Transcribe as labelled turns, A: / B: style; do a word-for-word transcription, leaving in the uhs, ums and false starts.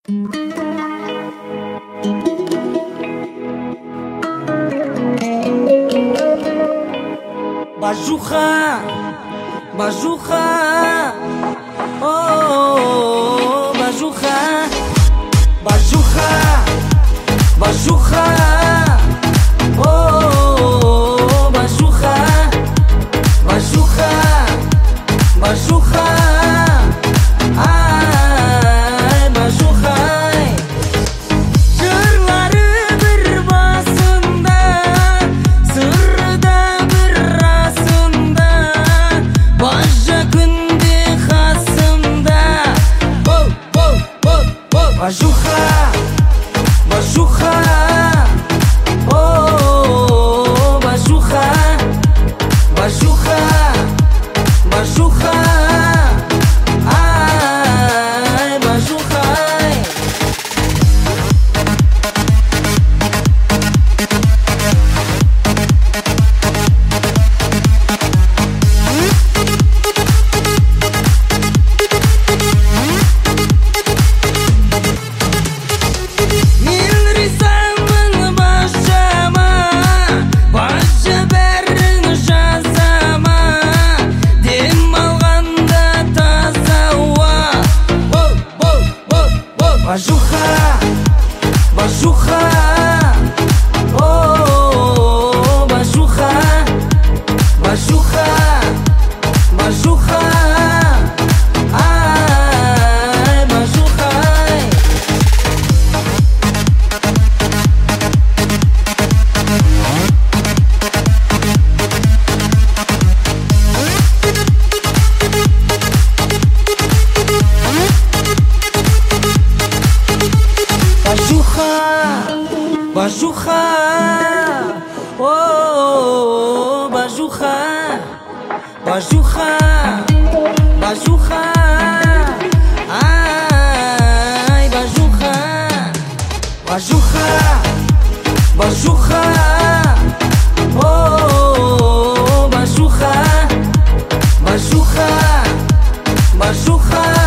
A: Bajucha, bajucha, oh, bajucha, bajucha, bajucha, oh, bajucha, bajucha, bajucha, ay, bajucha. Жырлары бір басында, сыры да бір расында, бажа күнде қасымда. Воу, воу, воу, воу. Бажуха, бажуха, о, бажуха, бажуха, бажуха, ай, бажухай. Мен ризамын бажама, бажа бәрін жазама, дем алғанда таза ауа. Воу, воу, воу, воу. Бажуха, бажуха, о, бажуха, бажуха, бажуха, ай, бажухай. Бажуха, бажуха, о, бажуха, бажуха, бажуха, ай, бажуха, бажуха, бажуха, о, бажуха, бажуха, бажуха.